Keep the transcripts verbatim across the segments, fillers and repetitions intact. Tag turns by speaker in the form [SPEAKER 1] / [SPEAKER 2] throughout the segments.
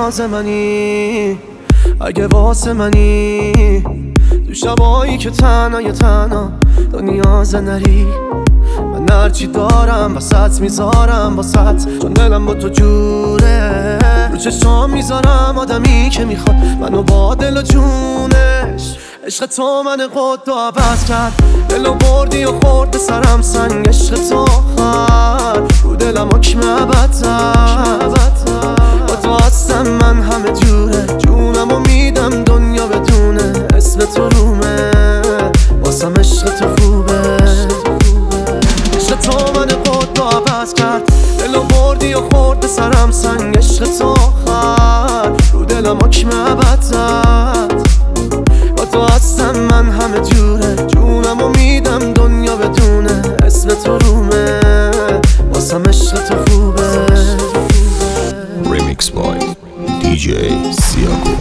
[SPEAKER 1] نیاز منی، اگه واسه منی تو شبایی که تنهای تنها تو نیاز نری. من هرچی دارم وسط میذارم واسط، چون دلم با تو جوره. رو چشام میذارم آدمی که میخواد منو با دل و جونش. عشق تو من قد و عوض کرد، دلو بردی و خورد سرم سنگ. عشق تو آخر رو دلم حکم ابد با تو هستم من همه جوره. جونمو میدم دنیا بدونه اسم تو رومه، واسم عشق تو خوبه. عشق تو من قد و عوض کرد، دلو بردی و خورد سرم سنگ. عشق تو آخر رو دلم حکم ابد با تو هستم من همه جوره. جونمو میدم دنیا بدونه اسم تو رومه، واسم عشق تو خوبه.
[SPEAKER 2] Remix by دی جی سیاکو.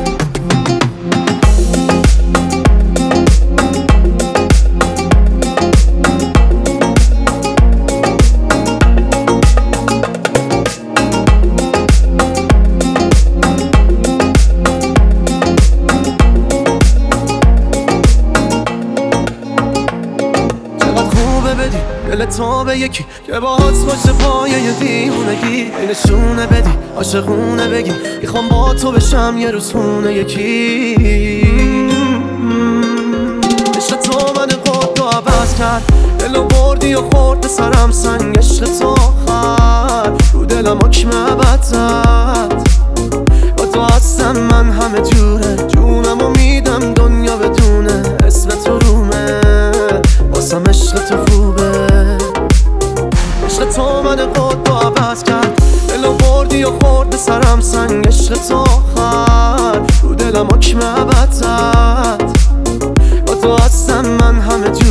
[SPEAKER 1] دل تو به یکی که باهات باشه پایه یه دیوونگی، نشونه بدی عاشقونه بگی میخوام با تو بشم یه روز خونه یکی. عشق تو من قد و عوض کرد، دلو بردی و خورد سرم سنگ. عشق تو آخر رو دلم حکم ابد با تو هستم من همه جوره. جونمو میدم دنیا بدونه اسم تو رومه، واسم عشق تو خوبه. عشق تو من قد و عوض کرد، دلو بردی و خورد سرم سنگ. عشق تو آخر رو دلم حکم ابد با تو هستم من همه جوره.